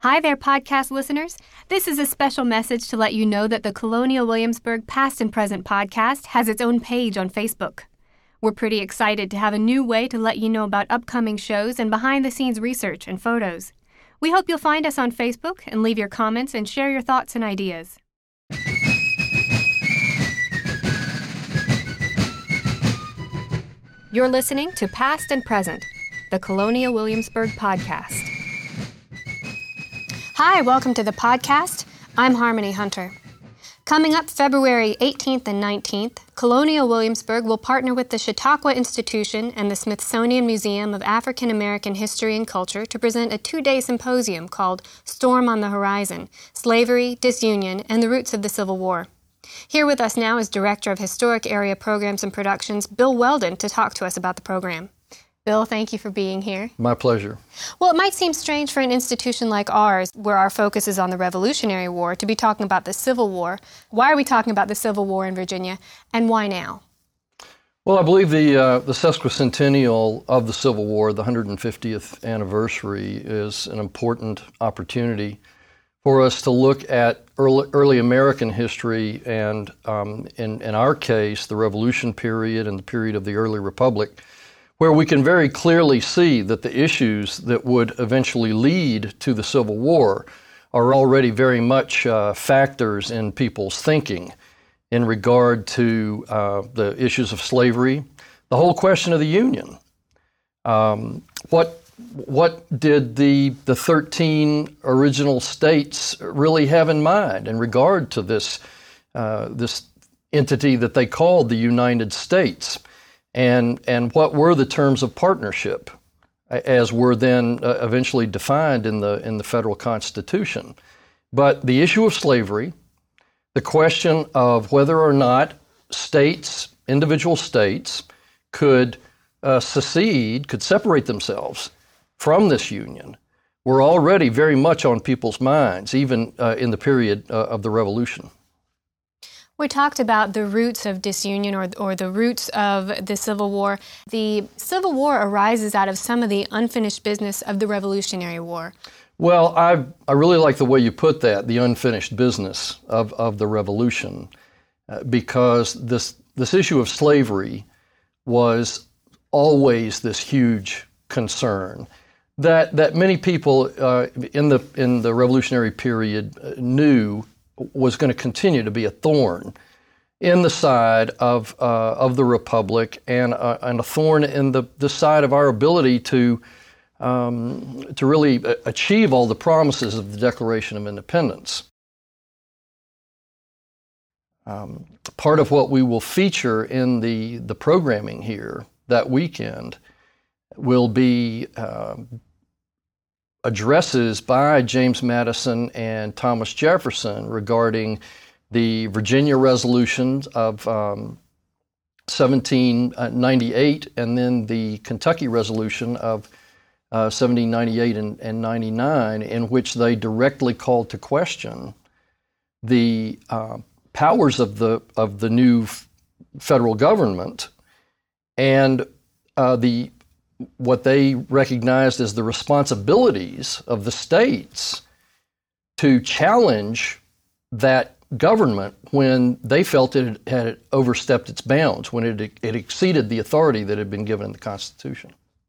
Hi there, podcast listeners. This is a special message to let you know that the Colonial Williamsburg Past and Present podcast has its own page on Facebook. We're pretty excited to have a new way to let you know about upcoming shows and behind-the-scenes research and photos. We hope you'll find us on Facebook and leave your comments and share your thoughts and ideas. You're listening to Past and Present, the Colonial Williamsburg podcast. Hi, welcome to the podcast. I'm Harmony Hunter. Coming up February 18th and 19th, Colonial Williamsburg will partner with the Chautauqua Institution and the Smithsonian Museum of African American History and Culture to present a 2-day symposium called Storm on the Horizon: Slavery, Disunion, and the Roots of the Civil War. Here with us now is Director of Historic Area Programs and Productions, Bill Weldon, to talk to us about the program. Bill, thank you for being here. My pleasure. Well, it might seem strange for an institution like ours, where our focus is on the Revolutionary War, to be talking about the Civil War. Why are we talking about the Civil War in Virginia, and why now? Well, I believe the sesquicentennial of the Civil War, the 150th anniversary, is an important opportunity for us to look at early American history and, in our case, the Revolution period and the period of the early Republic, where we can very clearly see that the issues that would eventually lead to the Civil War are already very much factors in people's thinking in regard to the issues of slavery, the whole question of the Union. What did the 13 original states really have in mind in regard to this entity that they called the United States? And what were the terms of partnership as were then eventually defined in the federal Constitution? But the issue of slavery, the question of whether or not states, individual states, could secede, could separate themselves from this union, were already very much on people's minds, even in the period of the Revolution. We talked about the roots of disunion or the roots of the Civil War. The Civil War arises out of some of the unfinished business of the Revolutionary War. Well, I really like the way you put that, the unfinished business of the Revolution, because this issue of slavery was always this huge concern that many people in the Revolutionary period knew was going to continue to be a thorn in the side of the Republic and a thorn in the side of our ability to really achieve all the promises of the Declaration of Independence. Part of what we will feature in the programming here that weekend will be addresses by James Madison and Thomas Jefferson regarding the Virginia resolutions of 1798 and then the Kentucky resolution of 1798 and 99, in which they directly called to question the powers of the new federal government and what they recognized as the responsibilities of the states to challenge that government when they felt it had overstepped its bounds, when it exceeded the authority that had been given in the Constitution.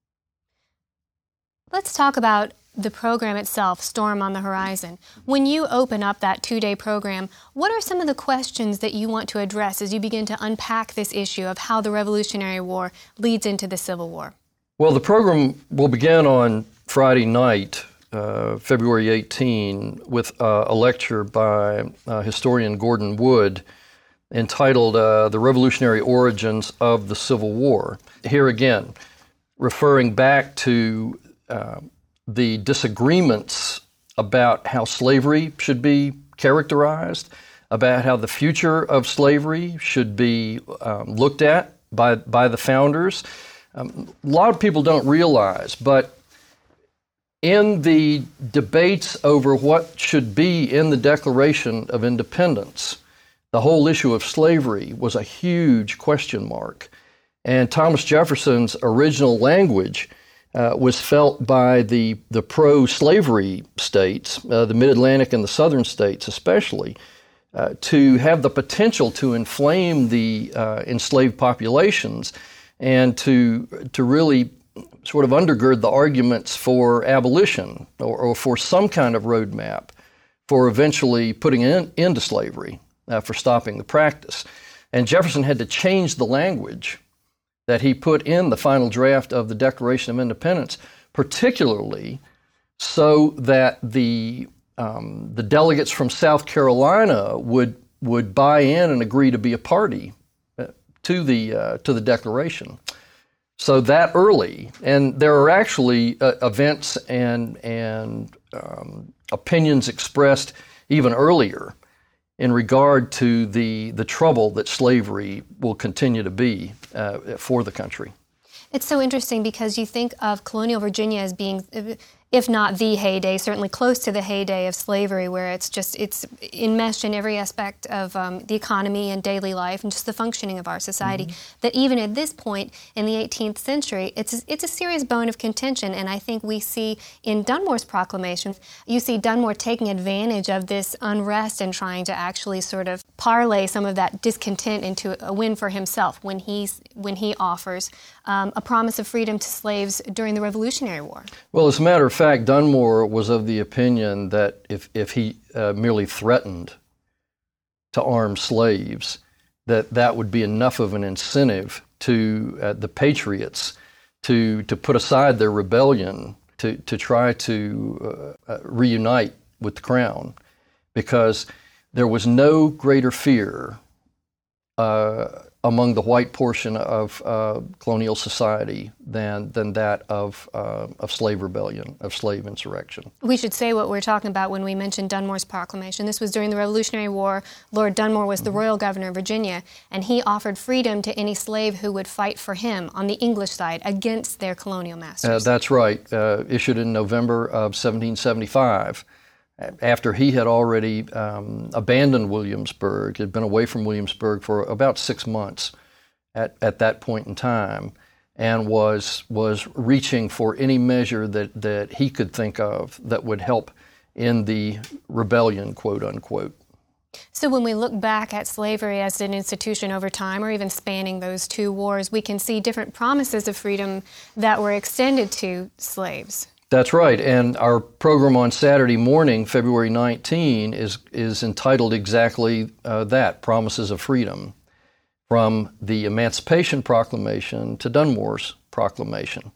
Let's talk about the program itself, Storm on the Horizon. When you open up that 2-day program, what are some of the questions that you want to address as you begin to unpack this issue of how the Revolutionary War leads into the Civil War? Well, the program will begin on Friday night, February 18, with a lecture by historian Gordon Wood entitled The Revolutionary Origins of the Civil War. Here again, referring back to the disagreements about how slavery should be characterized, about how the future of slavery should be looked at by the founders. A lot of people don't realize, but in the debates over what should be in the Declaration of Independence, the whole issue of slavery was a huge question mark. And Thomas Jefferson's original language was felt by the pro-slavery states, the Mid-Atlantic and the Southern states especially, to have the potential to inflame the enslaved populations and to really sort of undergird the arguments for abolition or for some kind of roadmap for eventually putting an end to slavery, for stopping the practice. And Jefferson had to change the language that he put in the final draft of the Declaration of Independence, particularly so that the delegates from South Carolina would buy in and agree to be a party to the Declaration. So that early, and there are actually events and opinions expressed even earlier in regard to the trouble that slavery will continue to be for the country. It's so interesting because you think of colonial Virginia as being, if not the heyday, certainly close to the heyday of slavery, where it's enmeshed in every aspect of the economy and daily life and just the functioning of our society. Mm-hmm. That even at this point in the 18th century, it's a serious bone of contention. And I think we see in Dunmore's proclamation, you see Dunmore taking advantage of this unrest and trying to actually sort of parlay some of that discontent into a win for himself when he offers a promise of freedom to slaves during the Revolutionary War. Well, as a matter of fact, Dunmore was of the opinion that if he merely threatened to arm slaves, that would be enough of an incentive to the Patriots to put aside their rebellion, to try to reunite with the Crown, because there was no greater fear among the white portion of colonial society than that of slave rebellion, of slave insurrection. We should say what we're talking about when we mention Dunmore's proclamation. This was during the Revolutionary War. Lord Dunmore was the royal governor of Virginia, and he offered freedom to any slave who would fight for him on the English side against their colonial masters. That's right. Issued in November of 1775. After he had already abandoned Williamsburg, had been away from Williamsburg for about 6 months at that point in time, and was reaching for any measure that he could think of that would help in the rebellion, quote unquote. So when we look back at slavery as an institution over time, or even spanning those two wars, we can see different promises of freedom that were extended to slaves. That's right, and our program on Saturday morning, February 19, is entitled exactly that, Promises of Freedom, from the Emancipation Proclamation to Dunmore's Proclamation.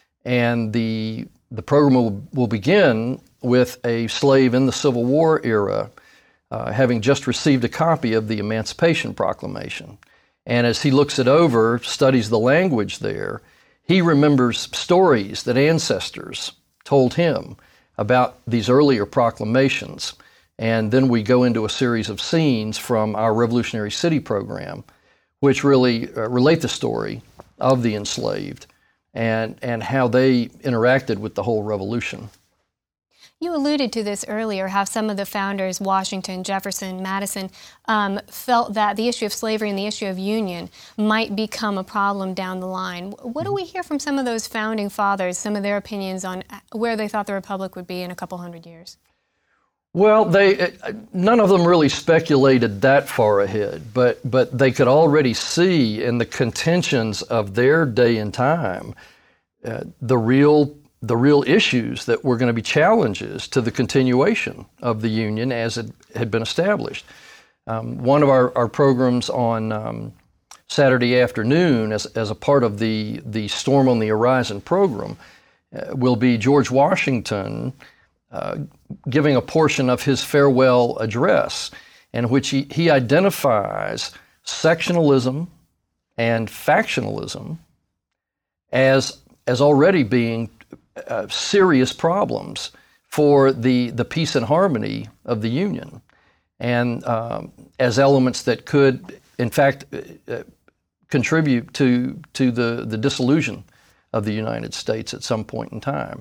And the program will begin with a slave in the Civil War era having just received a copy of the Emancipation Proclamation. And as he looks it over, studies the language there, he remembers stories that ancestors told him about these earlier proclamations. And then we go into a series of scenes from our Revolutionary City program, which really relate the story of the enslaved and how they interacted with the whole revolution. You alluded to this earlier, how some of the founders, Washington, Jefferson, Madison, felt that the issue of slavery and the issue of union might become a problem down the line. What do we hear from some of those founding fathers, some of their opinions on where they thought the Republic would be in a couple hundred years? Well, none of them really speculated that far ahead, but they could already see in the contentions of their day and time the real issues that were going to be challenges to the continuation of the Union as it had been established. One of our programs on Saturday afternoon, as a part of the Storm on the Horizon program, will be George Washington giving a portion of his farewell address, in which he identifies sectionalism and factionalism as already being serious problems for the peace and harmony of the Union, and as elements that could, in fact, contribute to the dissolution of the United States at some point in time.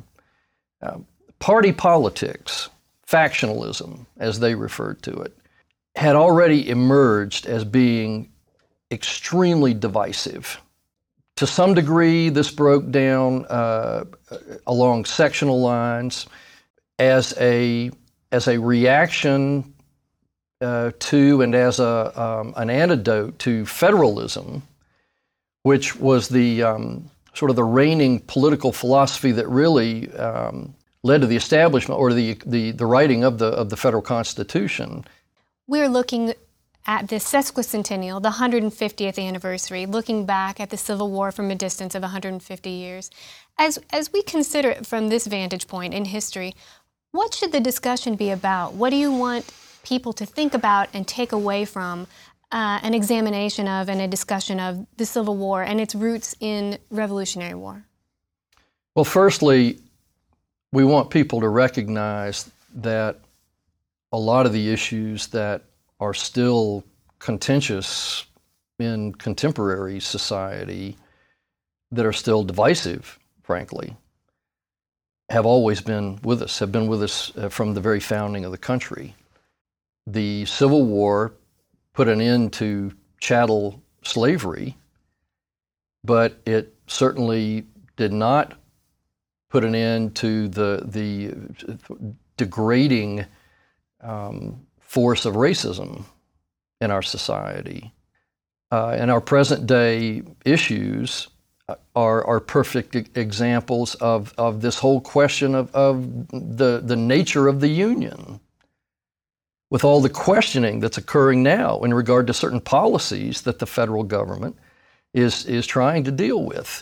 Party politics, factionalism, as they referred to it, had already emerged as being extremely divisive To some degree, this broke down along sectional lines as a reaction to and as an antidote to federalism, which was the sort of the reigning political philosophy that really led to the establishment or the writing of the federal Constitution. We're looking at the sesquicentennial, the 150th anniversary, looking back at the Civil War from a distance of 150 years. As we consider it from this vantage point in history, what should the discussion be about? What do you want people to think about and take away from an examination of and a discussion of the Civil War and its roots in Revolutionary War? Well, firstly, we want people to recognize that a lot of the issues that are still contentious in contemporary society, that are still divisive, frankly, have always been with us, from the very founding of the country. The Civil War put an end to chattel slavery, but it certainly did not put an end to the degrading force of racism in our society. And our present day issues are perfect examples of this whole question of the nature of the Union, with all the questioning that's occurring now in regard to certain policies that the federal government is trying to deal with.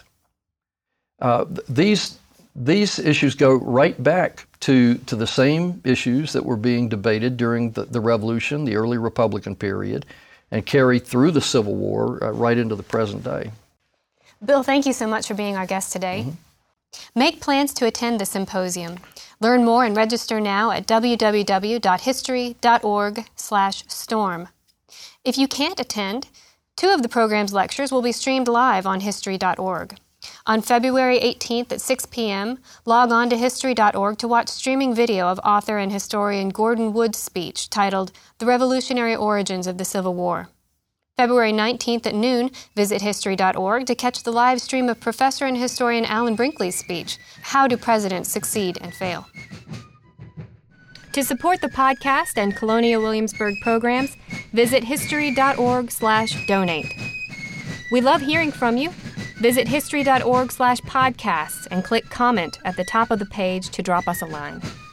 These issues go right back to the same issues that were being debated during the Revolution, the early Republican period, and carry through the Civil War right into the present day. Bill, thank you so much for being our guest today. Make plans to attend the symposium. Learn more and register now at www.history.org/storm. If you can't attend, 2 of the program's lectures will be streamed live on history.org. On February 18th at 6 p.m., log on to history.org to watch streaming video of author and historian Gordon Wood's speech titled The Revolutionary Origins of the Civil War. February 19th at noon, visit history.org to catch the live stream of professor and historian Alan Brinkley's speech, How Do Presidents Succeed and Fail? To support the podcast and Colonial Williamsburg programs, visit history.org/donate. We love hearing from you. Visit history.org/podcasts and click comment at the top of the page to drop us a line.